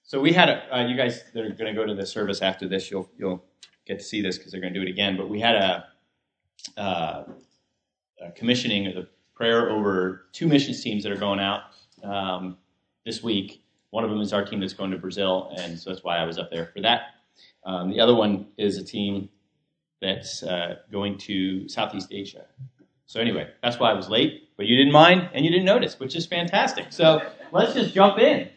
So we had you guys that are going to go to the service after this, you'll get to see this because they're going to do it again. But we had a commissioning of the prayer over 2 missions teams that are going out this week. One of them is our team that's going to Brazil, and so that's why I was up there for that. The other one is a team that's going to Southeast Asia. So anyway, that's why I was late, but you didn't mind and you didn't notice, which is fantastic. So let's just jump in.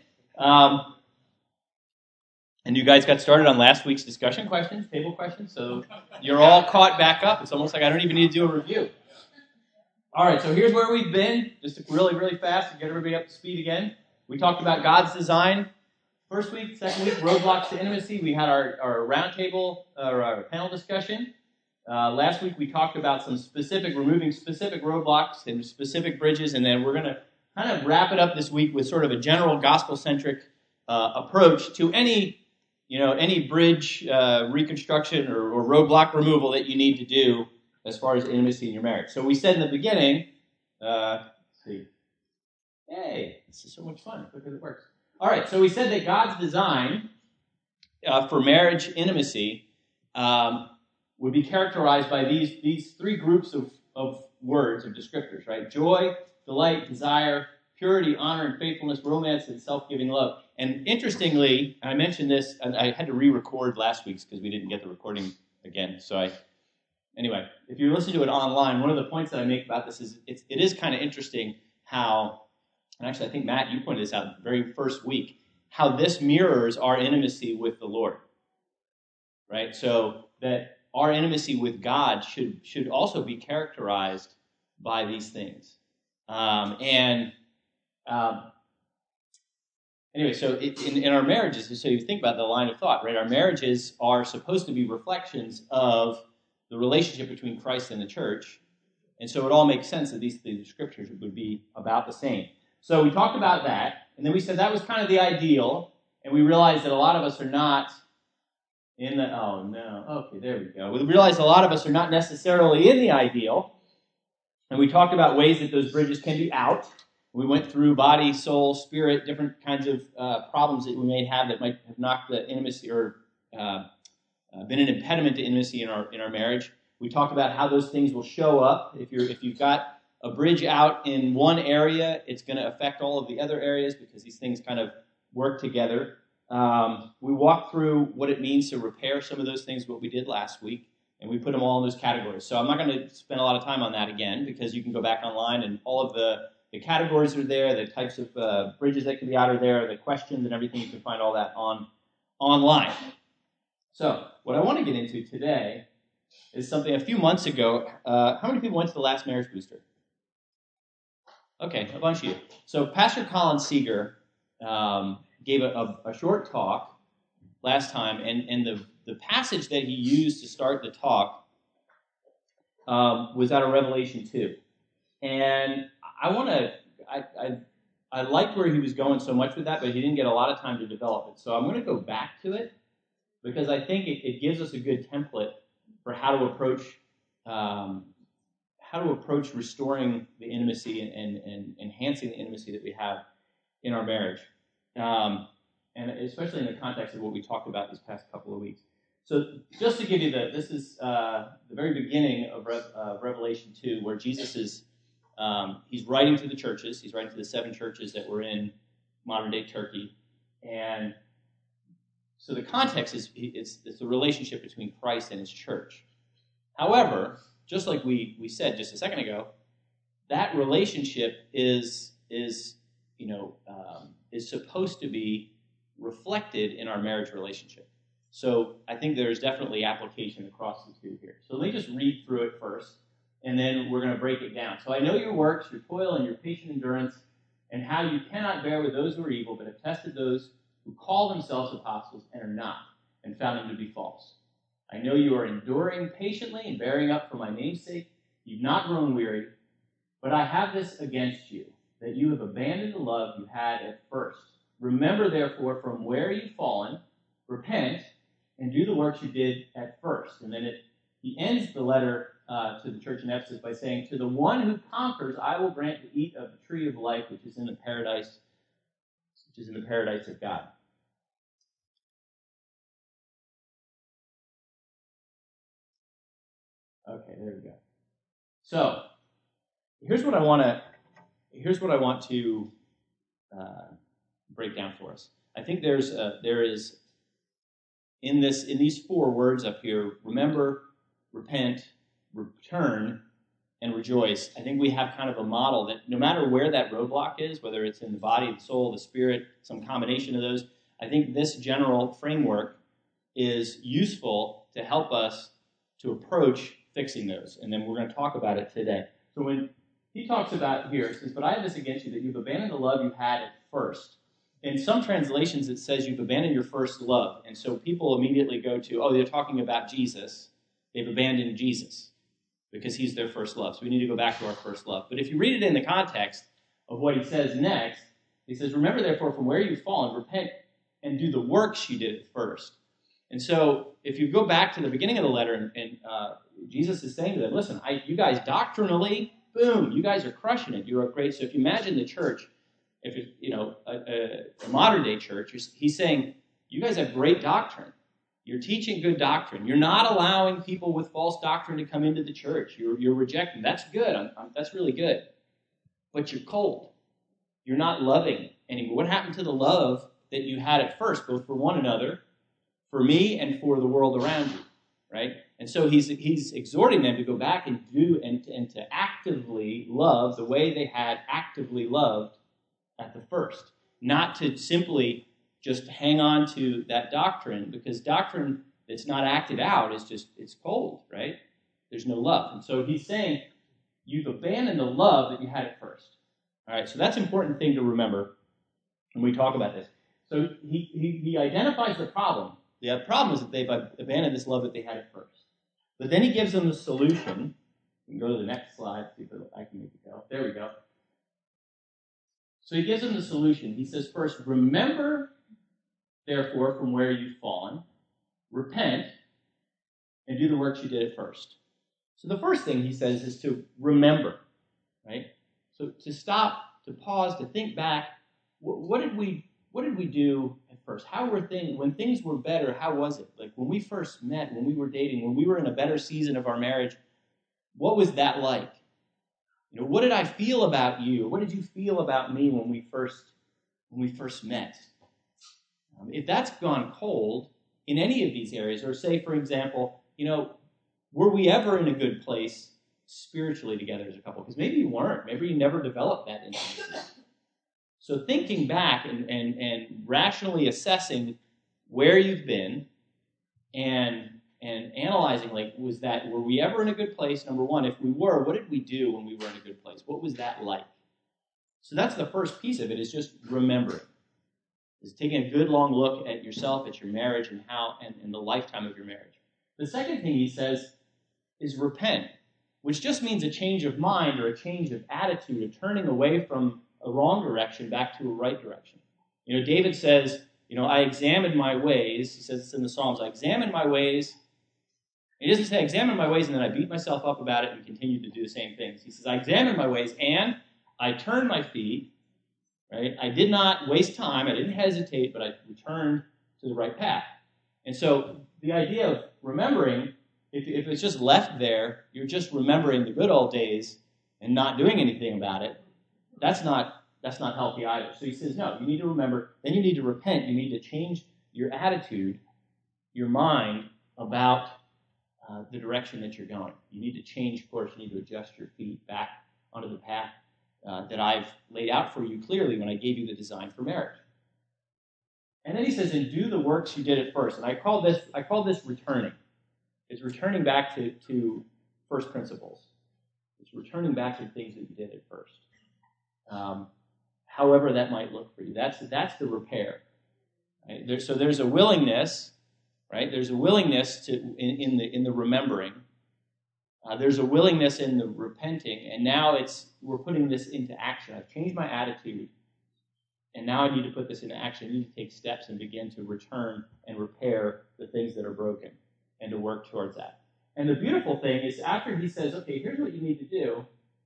And you guys got started on last week's discussion questions, table questions, so you're all caught back up. It's almost like I don't even need to do a review. All right, so here's where we've been, just really, really fast to get everybody up to speed again. We talked about God's design first week, second week, roadblocks to intimacy. We had our roundtable, our panel discussion. Last week we talked about removing specific roadblocks and specific bridges, and then we're going to kind of wrap it up this week with sort of a general gospel-centric approach to any bridge reconstruction or roadblock removal that you need to do as far as intimacy in your marriage. So we said in the beginning, let's see. Hey, this is so much fun. Look at it works. All right, so we said that God's design for marriage intimacy would be characterized by these 3 groups of words, or descriptors, right? Joy, delight, desire, purity, honor, and faithfulness, romance, and self-giving love. And interestingly, I mentioned this, and I had to re-record last week's because we didn't get the recording again. So anyway, if you listen to it online, one of the points that I make about this is it is kind of interesting how, and actually I think, Matt, you pointed this out the very first week, how this mirrors our intimacy with the Lord, right? So that our intimacy with God should also be characterized by these things. Anyway, so in our marriages, so you think about the line of thought, right? Our marriages are supposed to be reflections of the relationship between Christ and the church, and so it all makes sense that these scriptures would be about the same. So we talked about that, and then we said that was kind of the ideal, and we realized that a lot of us are not in the, oh no, okay, there we go. We realized a lot of us are not necessarily in the ideal, and we talked about ways that those bridges can be out. We went through body, soul, spirit, different kinds of problems that we may have that might have knocked the intimacy or been an impediment to intimacy in our marriage. We talked about how those things will show up. If you've got a bridge out in one area, it's going to affect all of the other areas because these things kind of work together. We walked through what it means to repair some of those things, what we did last week, and we put them all in those categories. So I'm not going to spend a lot of time on that again because you can go back online and all of the categories are there, the types of bridges that can be out are there, the questions and everything, you can find all that online. So what I want to get into today is something a few months ago. How many people went to the last Marriage Booster? Okay, a bunch of you. So Pastor Colin Seeger gave a short talk last time, and the passage that he used to start the talk was out of Revelation 2. And I liked where he was going so much with that, but he didn't get a lot of time to develop it. So I'm going to go back to it because I think it gives us a good template for how to approach restoring the intimacy and enhancing the intimacy that we have in our marriage, and especially in the context of what we talked about these past couple of weeks. So just to give you this is the very beginning of Revelation 2, where Jesus is he's writing to the churches. He's writing to the 7 churches that were in modern-day Turkey. And so the context is it's the relationship between Christ and his church. However, just like we said just a second ago, that relationship is supposed to be reflected in our marriage relationship. So I think there's definitely application across the two here. So let me just read through it first, and then we're going to break it down. So I know your works, your toil, and your patient endurance, and how you cannot bear with those who are evil, but have tested those who call themselves apostles and are not, and found them to be false. I know you are enduring patiently and bearing up for my name's sake. You've not grown weary, but I have this against you, that you have abandoned the love you had at first. Remember, therefore, from where you've fallen, repent, and do the works you did at first. And then he ends the letter to the church in Ephesus by saying, to the one who conquers, I will grant to eat of the tree of life, which is in the paradise of God. Okay, there we go. So here's what I want to break down for us. I think there is in these 4 words up here: remember, repent, return, and rejoice. I think we have kind of a model that no matter where that roadblock is, whether it's in the body, the soul, the spirit, some combination of those, I think this general framework is useful to help us to approach fixing those. And then we're going to talk about it today. So when he talks about here, it says, "But I have this against you, that you've abandoned the love you had at first." In some translations, it says you've abandoned your first love. And so people immediately go to, oh, they're talking about Jesus. They've abandoned Jesus because he's their first love. So we need to go back to our first love. But if you read it in the context of what he says next, he says, "Remember, therefore, from where you've fallen, repent and do the works you did at first." And so if you go back to the beginning of the letter, and Jesus is saying to them, listen, you guys doctrinally, boom, you guys are crushing it. You're great. So if you imagine the church, if it's, a modern day church, he's saying, you guys have great doctrine. You're teaching good doctrine. You're not allowing people with false doctrine to come into the church. You're rejecting. That's good. That's really good. But you're cold. You're not loving anymore. What happened to the love that you had at first, both for one another, for me, and for the world around you, right? And so he's exhorting them to go back and do and to actively love the way they had actively loved at the first, not to simply just hang on to that doctrine, because doctrine that's not acted out is just, it's cold, right? There's no love. And so he's saying, you've abandoned the love that you had at first. All right, so that's an important thing to remember when we talk about this. So he identifies the problem. The problem is that they've abandoned this love that they had at first. But then he gives them the solution. You can go to the next slide, see if I can make it go. There we go. So he gives them the solution. He says, first, remember, therefore, from where you've fallen, repent, and do the works you did at first. So the first thing he says is to remember, right? So to stop, to pause, to think back, what did we do at first? How were things, when things were better, how was it? Like when we first met, when we were dating, when we were in a better season of our marriage, what was that like? What did I feel about you? What did you feel about me when we first met? If that's gone cold in any of these areas, or say, for example, were we ever in a good place spiritually together as a couple? Because maybe you weren't. Maybe you never developed that intimacy. So thinking back and rationally assessing where you've been and analyzing, were we ever in a good place? Number one, if we were, what did we do when we were in a good place? What was that like? So that's the first piece of it, is just remembering. Is taking a good long look at yourself, at your marriage, and how and the lifetime of your marriage. The second thing he says is repent, which just means a change of mind or a change of attitude, a turning away from a wrong direction back to a right direction. David says, I examined my ways. He says this in the Psalms, I examined my ways. He doesn't say I examined my ways and then I beat myself up about it and continued to do the same things. He says, I examined my ways and I turned my feet, right? I did not waste time. I didn't hesitate, but I returned to the right path. And so the idea of remembering, if it's just left there, you're just remembering the good old days and not doing anything about it, that's not healthy either. So he says, no, you need to remember, then you need to repent. You need to change your attitude, your mind about the direction that you're going. You need to change course. You need to adjust your feet back onto the path that I've laid out for you clearly when I gave you the design for marriage. And then he says, and do the works you did at first. And I call this returning. It's returning back to first principles. It's returning back to things that you did at first. However that might look for you. That's the repair. Right? So there's a willingness, right? There's a willingness in the remembering. There's a willingness in the repenting, and now we're putting this into action. I've changed my attitude, and now I need to put this into action. I need to take steps and begin to return and repair the things that are broken and to work towards that. And the beautiful thing is after he says, okay, here's what you need to do.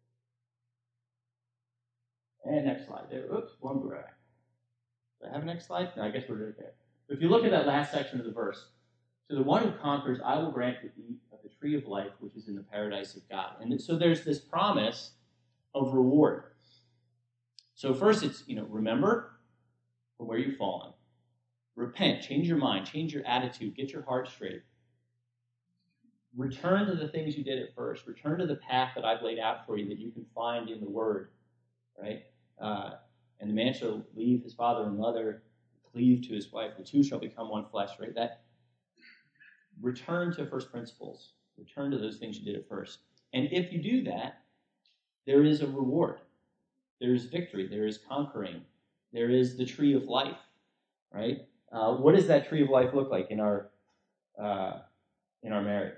And next slide there. Oops, one more back. Do I have a next slide? No, I guess we're right there. But if you look at that last section of the verse, to the one who conquers, I will grant to eat of the tree of life, which is in the paradise of God. And so there's this promise of reward. So first it's, remember from where you've fallen. Repent, change your mind, change your attitude, get your heart straight. Return to the things you did at first. Return to the path that I've laid out for you that you can find in the Word, right? And the man shall leave his father and mother, cleave to his wife. The two shall become one flesh, right? That return to first principles. Return to those things you did at first. And if you do that, there is a reward. There is victory. There is conquering. There is the tree of life, right? What does that tree of life look like in our marriage?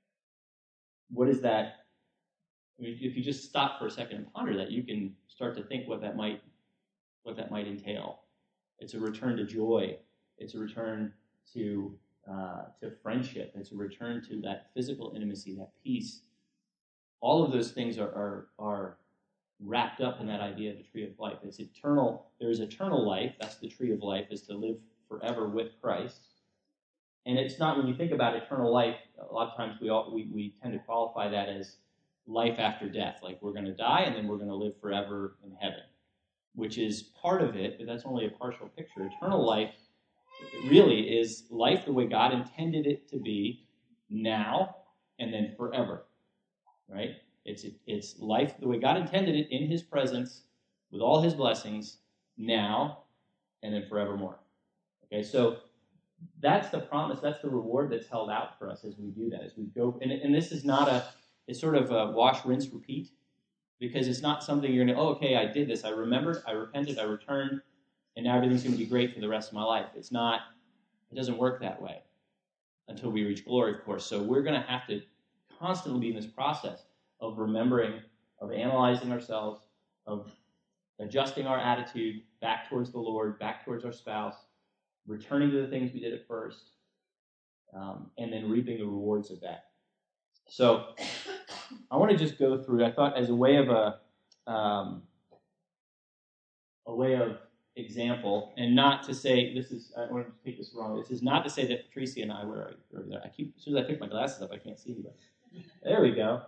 What is that? If you just stop for a second and ponder that, you can start to think what that might entail. It's a return to joy. It's a return to friendship. It's a return to that physical intimacy, that peace. All of those things are wrapped up in that idea of the tree of life. It's eternal. There is eternal life. That's the tree of life, is to live forever with Christ. And it's not, when you think about eternal life, a lot of times we tend to qualify that as life after death. Like we're going to die and then we're going to live forever in heaven, which is part of it, but that's only a partial picture. Eternal life really is life the way God intended it to be now and then forever, right? It's life the way God intended it in His presence with all His blessings now and then forevermore. Okay, so that's the promise, that's the reward that's held out for us as we do that, as we go. And this is not it's sort of a wash, rinse, repeat, because it's not something you're going to, okay, I did this, I remembered, I repented, I returned, and now everything's going to be great for the rest of my life. It doesn't work that way until we reach glory, of course. So we're going to have to constantly be in this process of remembering, of analyzing ourselves, of adjusting our attitude back towards the Lord, back towards our spouse, returning to the things we did at first, and then reaping the rewards of that. So I want to just go through, I thought, as a way of example, and not to say, I want to take this wrong, this is not to say that Patricia and I, where are you? Over there. As soon as I pick my glasses up, I can't see anybody. There we go.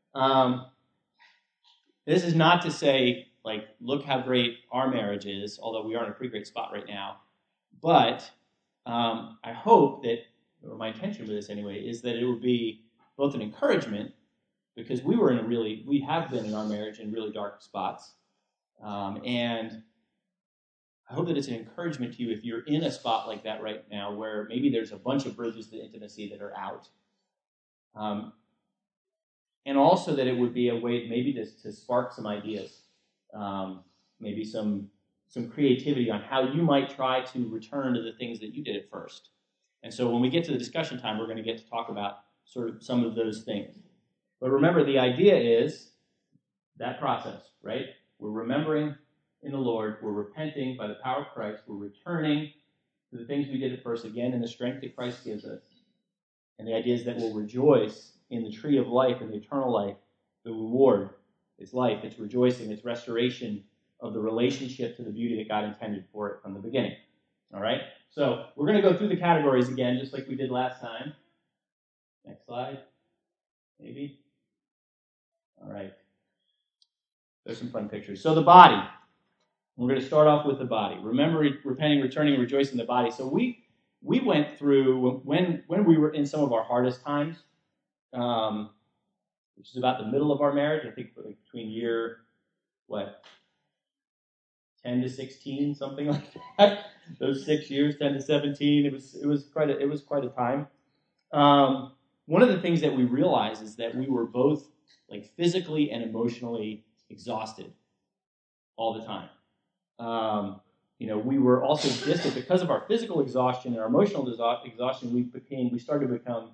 This is not to say, like, look how great our marriage is, although we are in a pretty great spot right now. But I hope that, or my intention with this anyway, is that it would be both an encouragement, because we have been in our marriage in really dark spots, and I hope that it's an encouragement to you if you're in a spot like that right now, where maybe there's a bunch of bridges to intimacy that are out, and also that it would be a way maybe to spark some ideas, maybe some creativity on how you might try to return to the things that you did at first. And so when we get to the discussion time, we're going to get to talk about sort of some of those things. But remember, the idea is that process, right? We're remembering in the Lord, we're repenting by the power of Christ, we're returning to the things we did at first, again, in the strength that Christ gives us. And the idea is that we'll rejoice in the tree of life and the eternal life, the reward. It's life, it's rejoicing, it's restoration of the relationship to the beauty that God intended for it from the beginning. All right? So we're going to go through the categories again, just like we did last time. Next slide. Maybe. All right. There's some fun pictures. So the body. We're going to start off with the body. Remember, repenting, returning, rejoicing in the body. So we went through, when we were in some of our hardest times, which is about the middle of our marriage, I think between year, 10 to 16, something like that. Those 6 years, 10 to 17, it was quite a time. One of the things that we realized is that we were both like physically and emotionally exhausted all the time. We were also distant because of our physical exhaustion and our emotional exhaustion. We started to become,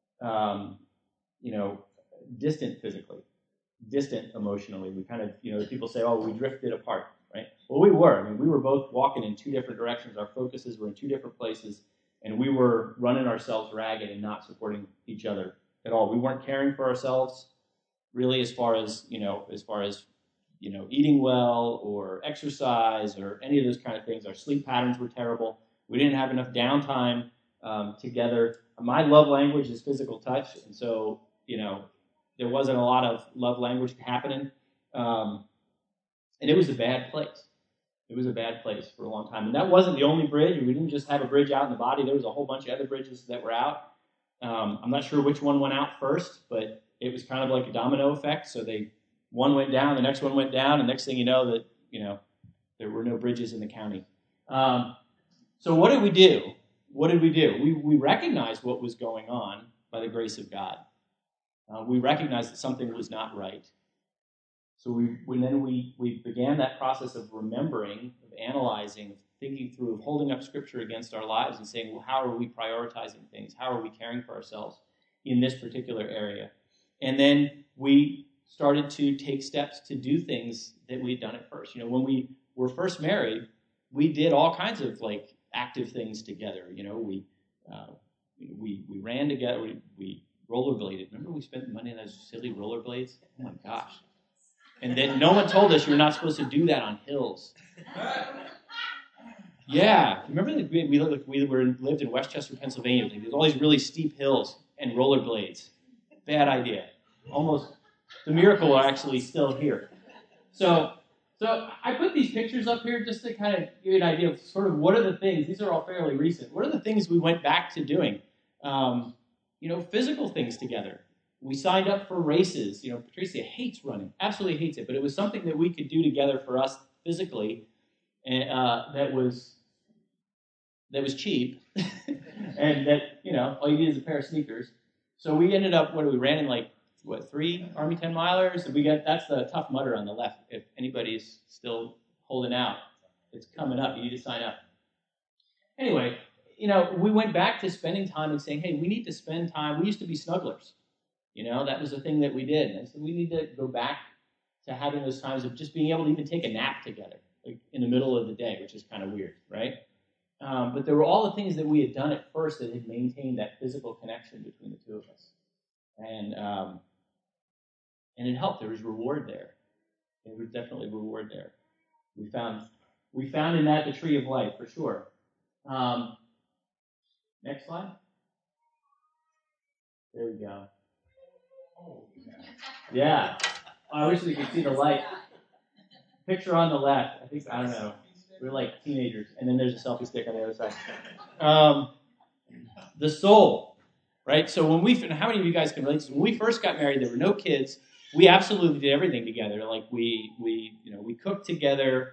distant physically, distant emotionally. We kind of, people say, oh, we drifted apart, right? Well, we were. I mean, we were both walking in two different directions. Our focuses were in two different places, and we were running ourselves ragged and not supporting each other at all. We weren't caring for ourselves really as far as eating well or exercise or any of those kind of things. Our sleep patterns were terrible. We didn't have enough downtime together. My love language is physical touch, and so there wasn't a lot of love language happening. And it was a bad place. It was a bad place for a long time. And that wasn't the only bridge. We didn't just have a bridge out in the body. There was a whole bunch of other bridges that were out. I'm not sure which one went out first, but it was kind of like a domino effect. So one went down, the next one went down, and next thing you know, there were no bridges in the county. So what did we do? We recognized what was going on by the grace of God. We recognized that something was not right. So we began that process of remembering, of analyzing, of thinking through, of holding up Scripture against our lives and saying, well, how are we prioritizing things? How are we caring for ourselves in this particular area? And then we started to take steps to do things that we'd done at first. When we were first married, we did all kinds of active things together. We ran together. We rollerbladed. Remember we spent money on those silly rollerblades? Oh my gosh. And then no one told us you're not supposed to do that on hills. Yeah. Remember that we lived in Westchester, Pennsylvania. There's all these really steep hills and rollerblades. Bad idea. Almost the miracle are actually still here. So I put these pictures up here just to kind of give you an idea of sort of what are the things. These are all fairly recent. What are the things we went back to doing? Physical things together. We signed up for races. Patricia hates running, absolutely hates it, but it was something that we could do together for us physically, and that was cheap, and that all you need is a pair of sneakers. So we ended up we ran in 3 Army 10 milers. That's the Tough Mudder on the left. If anybody's still holding out, it's coming up. You need to sign up. Anyway, we went back to spending time and saying, hey, we need to spend time. We used to be snugglers. That was a thing that we did. And so we need to go back to having those times of just being able to even take a nap together, in the middle of the day, which is kind of weird, right? But there were all the things that we had done at first that had maintained that physical connection between the two of us. And it helped. There was reward there. There was definitely reward there. We found in that the tree of life, for sure. Next slide. There we go. Yeah. I wish we could see the light. Picture on the left. I don't know. We're like teenagers. And then there's a selfie stick on the other side. The soul, right? So how many of you guys can relate to this? When we first got married, there were no kids. We absolutely did everything together. We cooked together.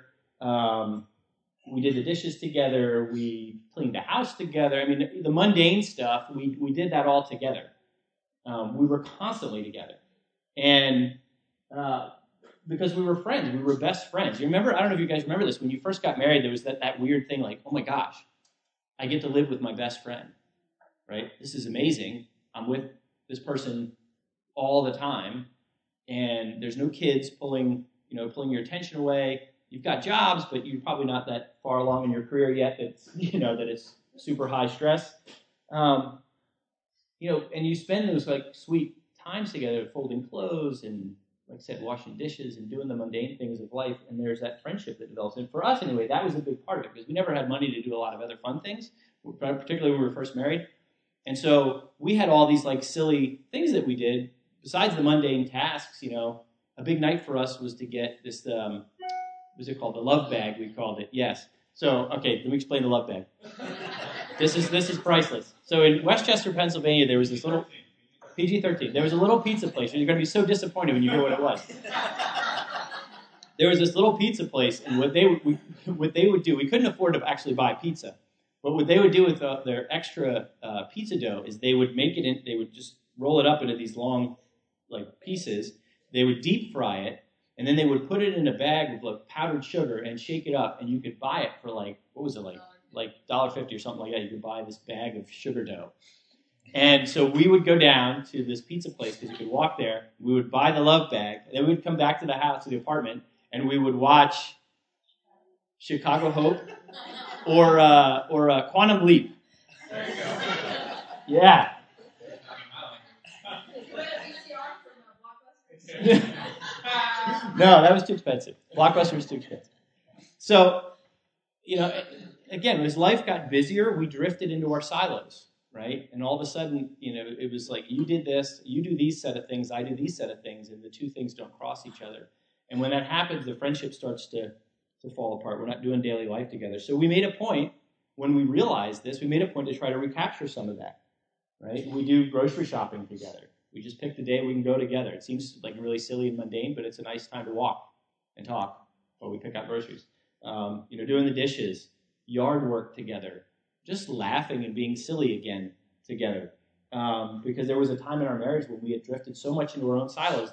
We did the dishes together. We cleaned the house together. The mundane stuff, we did that all together. We were constantly together. And because we were friends, we were best friends. You remember, I don't know if you guys remember this, when you first got married, there was that weird thing oh my gosh, I get to live with my best friend, right? This is amazing. I'm with this person all the time, and there's no kids pulling your attention away. You've got jobs, but you're probably not that far along in your career yet that it's super high stress. And you spend those sweet times together, folding clothes and, like I said, washing dishes and doing the mundane things of life. And there's that friendship that develops. And for us, anyway, that was a big part of it because we never had money to do a lot of other fun things, particularly when we were first married. And so we had all these silly things that we did besides the mundane tasks. A big night for us was to get this. What's it called? The love bag, we called it. Yes. So, okay, let me explain the love bag. This is priceless. So in Westchester, Pennsylvania, there was this little PG-13. There was a little pizza place. You're going to be so disappointed when you hear what it was. There was this little pizza place, and what they would do, we couldn't afford to actually buy pizza, but what they would do with their extra pizza dough is they would make it in. They would just roll it up into these long pieces. They would deep fry it. And then they would put it in a bag with powdered sugar and shake it up, and you could buy it for what was it, $1.50 or something like that. You could buy this bag of sugar dough. And so we would go down to this pizza place because you could walk there. We would buy the love bag, and then we would come back to the house, to the apartment, and we would watch Chicago Hope or Quantum Leap. There you go. Yeah. No, that was too expensive. Blockbuster was too expensive. So, again, as life got busier, we drifted into our silos. right? And all of a sudden, it was like, you did this, you do these set of things, I do these set of things, and the two things don't cross each other. And when that happens, the friendship starts to fall apart. We're not doing daily life together. So we made a point, when we realized this, we made a point to try to recapture some of that, right? We do grocery shopping together. We just pick the day we can go together. It seems like really silly and mundane, but it's a nice time to walk and talk while we pick out groceries. Doing the dishes, yard work together, just laughing and being silly again together. Because there was a time in our marriage when we had drifted so much into our own silos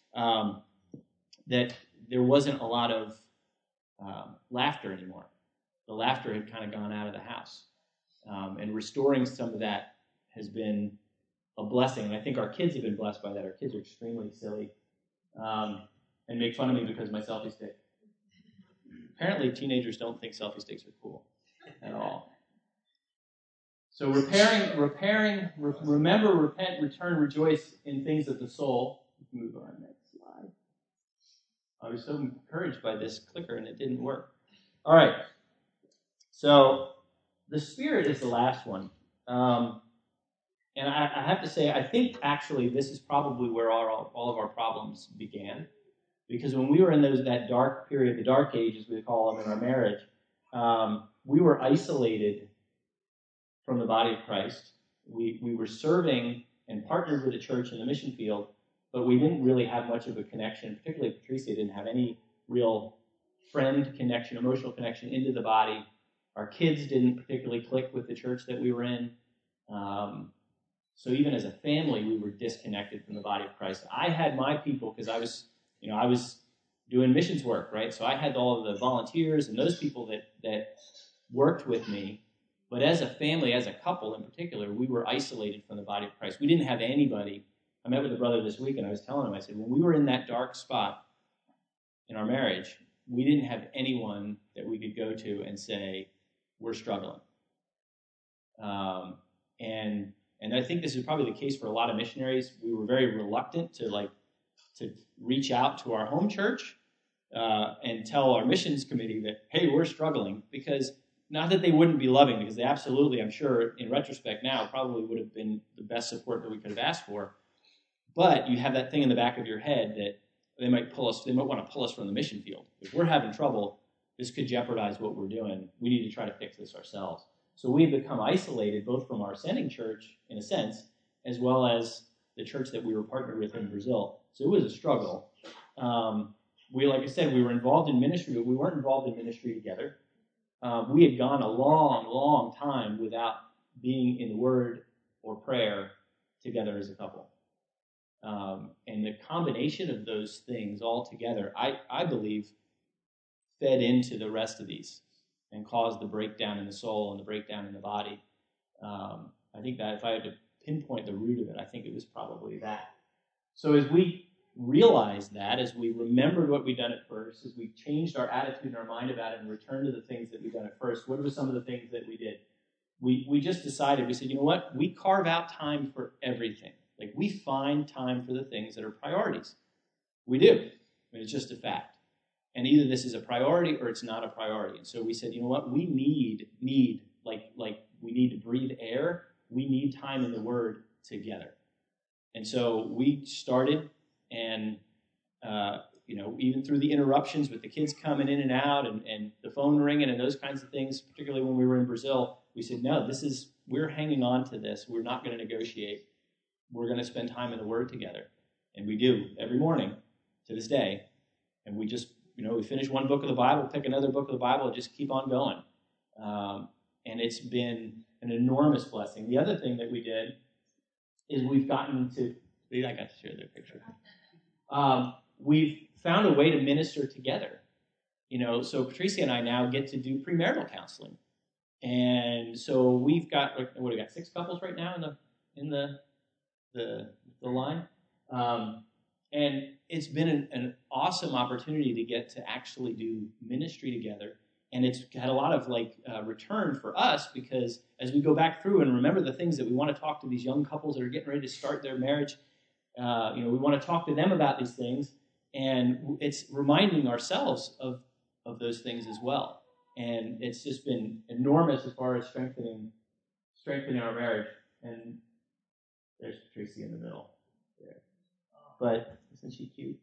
that there wasn't a lot of laughter anymore. The laughter had kind of gone out of the house. And restoring some of that has been a blessing. And I think our kids have been blessed by that. Our kids are extremely silly and make fun of me because of my selfie stick. Apparently, teenagers don't think selfie sticks are cool at all. So remember, repent, return, rejoice in things of the soul. Move on next slide. I was so encouraged by this clicker, and it didn't work. All right. So the Spirit is the last one. And I have to say, I think actually this is probably where all of our problems began. Because when we were in that dark period, the dark ages we call them in our marriage, we were isolated from the body of Christ. We were serving and partnered with the church in the mission field, but we didn't really have much of a connection. Particularly Patricia didn't have any real friend connection, emotional connection into the body. Our kids didn't particularly click with the church that we were in. So even as a family, we were disconnected from the body of Christ. I had my people because I was doing missions work, right? So I had all of the volunteers and those people that worked with me. But as a family, as a couple in particular, we were isolated from the body of Christ. We didn't have anybody. I met with a brother this week, and I was telling him, I said, when we were in that dark spot in our marriage, we didn't have anyone that we could go to and say, we're struggling. And I think this is probably the case for a lot of missionaries. We were very reluctant to reach out to our home church and tell our missions committee that, hey, we're struggling, because not that they wouldn't be loving, because they absolutely, I'm sure, in retrospect now, probably would have been the best support that we could have asked for. But you have that thing in the back of your head that they might want to pull us from the mission field. If we're having trouble, this could jeopardize what we're doing. We need to try to fix this ourselves. So we've become isolated both from our sending church, in a sense, as well as the church that we were partnered with in Brazil. So it was a struggle. Like I said, we were involved in ministry, but we weren't involved in ministry together. We had gone a long, long time without being in the Word or prayer together as a couple. And the combination of those things all together, I believe, fed into the rest of these and caused the breakdown in the soul and the breakdown in the body. I think that if I had to pinpoint the root of it, I think it was probably that. So as we realized that, as we remembered what we'd done at first, as we changed our attitude and our mind about it and returned to the things that we'd done at first, what were some of the things that we did? We just decided, we said, you know what? We carve out time for everything. Like, we find time for the things that are priorities. We do. I mean, it's just a fact. And either this is a priority or it's not a priority. And so we said, you know what? We need like we need to breathe air. We need time in the Word together. And so we started, and even through the interruptions with the kids coming in and out and the phone ringing and those kinds of things, particularly when we were in Brazil, we said, no, we're hanging on to this. We're not going to negotiate. We're going to spend time in the Word together. And we do every morning to this day. And we just, we finish one book of the Bible, pick another book of the Bible, and just keep on going. And it's been an enormous blessing. The other thing that we did is we've gotten to, I got to share their picture. We've found a way to minister together. So Patricia and I now get to do premarital counseling. And so we've got, 6 couples right now in the line. And it's been an awesome opportunity to get to actually do ministry together. And it's had a lot of return for us, because as we go back through and remember the things that we want to talk to these young couples that are getting ready to start their marriage, we want to talk to them about these things. And it's reminding ourselves of those things as well. And it's just been enormous as far as strengthening strengthening our marriage. And there's Tracy in the middle there. But isn't she cute?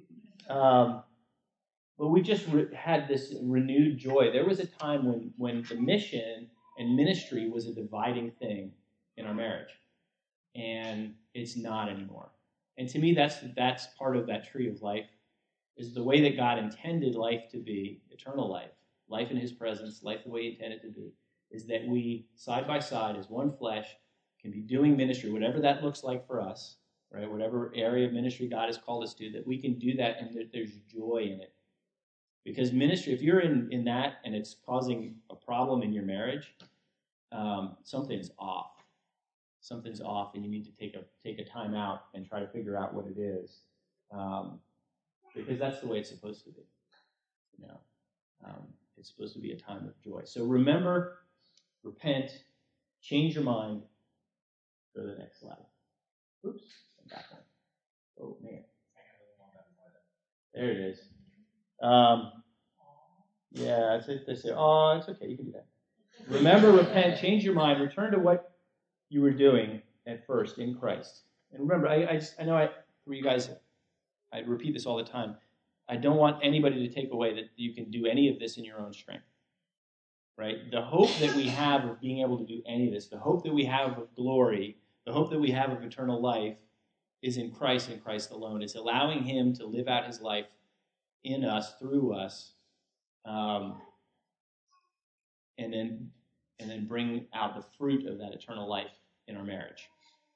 But we just had this renewed joy. There was a time when the mission and ministry was a dividing thing in our marriage. And it's not anymore. And to me, that's part of that tree of life, is the way that God intended life to be, eternal life in his presence, life the way he intended it to be, is that we, side by side, as one flesh, can be doing ministry, whatever that looks like for us, right? Whatever area of ministry God has called us to, that we can do that and that there's joy in it. Because ministry, if you're in that and it's causing a problem in your marriage, something's off. Something's off, and you need to take a time out and try to figure out what it is, because that's the way it's supposed to be. It's supposed to be a time of joy. So remember, repent, change your mind. Go to the next slide. Oops, I'm back on. Oh man, there it is. Yeah, they say, oh, it's okay, you can do that. Remember, repent, change your mind, return to what you were doing at first in Christ. And remember, I know for you guys, I repeat this all the time. I don't want anybody to take away that you can do any of this in your own strength. Right? The hope that we have of being able to do any of this, the hope that we have of glory, the hope that we have of eternal life is in Christ and Christ alone. It's allowing him to live out his life in us, through us, and then bring out the fruit of that eternal life in our marriage.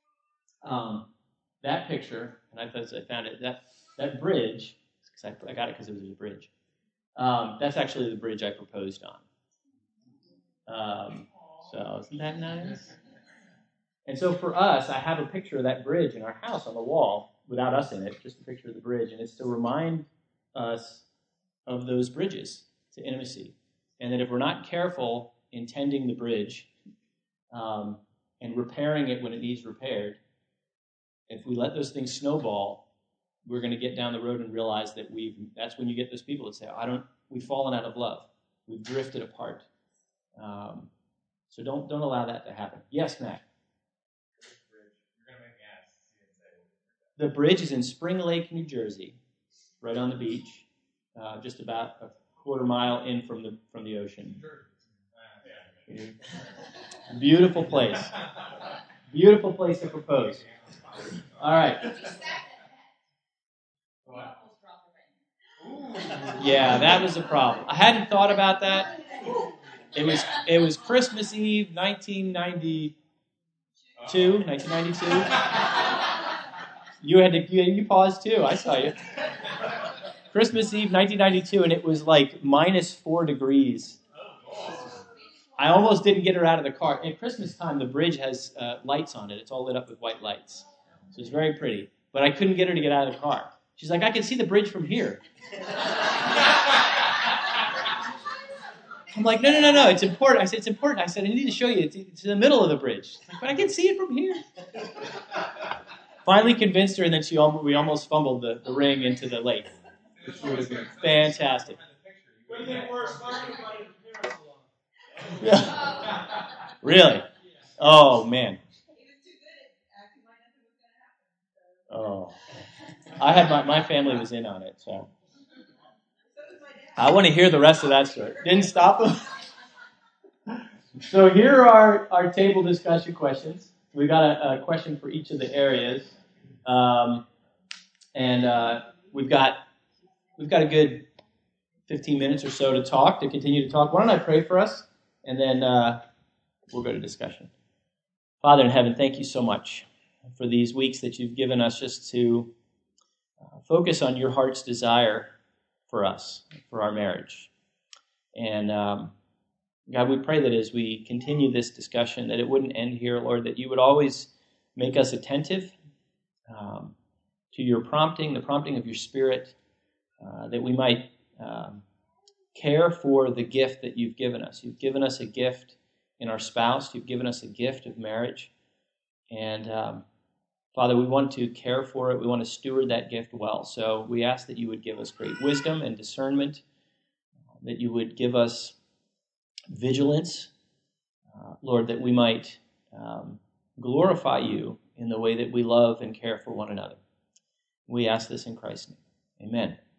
That picture, and I found it, that bridge, because I got it because it was a bridge. That's actually the bridge I proposed on. So isn't that nice? And so for us, I have a picture of that bridge in our house on the wall, without us in it, just a picture of the bridge, and it's to remind us of those bridges to intimacy. And that if we're not careful in tending the bridge and repairing it when it needs repaired, if we let those things snowball, we're going to get down the road and realize that that's when you get those people that say, we've fallen out of love. We've drifted apart. So don't allow that to happen. Yes, Matt? The bridge is in Spring Lake, New Jersey, right on the beach, just about a quarter mile in from the ocean. Beautiful place. Beautiful place to propose. All right. Yeah, that was a problem. I hadn't thought about that. It was Christmas Eve, 1992. You paused too. I saw you. Christmas Eve, 1992, and it was like -4 degrees. I almost didn't get her out of the car. At Christmas time, the bridge has lights on it. It's all lit up with white lights. So it's very pretty. But I couldn't get her to get out of the car. She's like, I can see the bridge from here. I'm like, no, it's important. I said, it's important. I said, I need to show you. It's in the middle of the bridge. She's like, but I can see it from here. Finally convinced her, and then we almost fumbled the ring into the lake. Which would have been fantastic. Yeah. Really? Oh, man. Oh. I had my family was in on it, so. I want to hear the rest of that story. Didn't stop them. So here are our table discussion questions. We got a question for each of the areas, and we've got a good 15 minutes or so to continue to talk. Why don't I pray for us, and then we'll go to discussion. Father in heaven, thank you so much for these weeks that you've given us just to focus on your heart's desire for us, for our marriage. And God, we pray that as we continue this discussion, that it wouldn't end here, Lord, that you would always make us attentive to your prompting, the prompting of your Spirit, that we might care for the gift that you've given us. You've given us a gift in our spouse. You've given us a gift of marriage. And Father, we want to care for it. We want to steward that gift well. So we ask that you would give us great wisdom and discernment, that you would give us vigilance, Lord, that we might glorify you in the way that we love and care for one another. We ask this in Christ's name. Amen.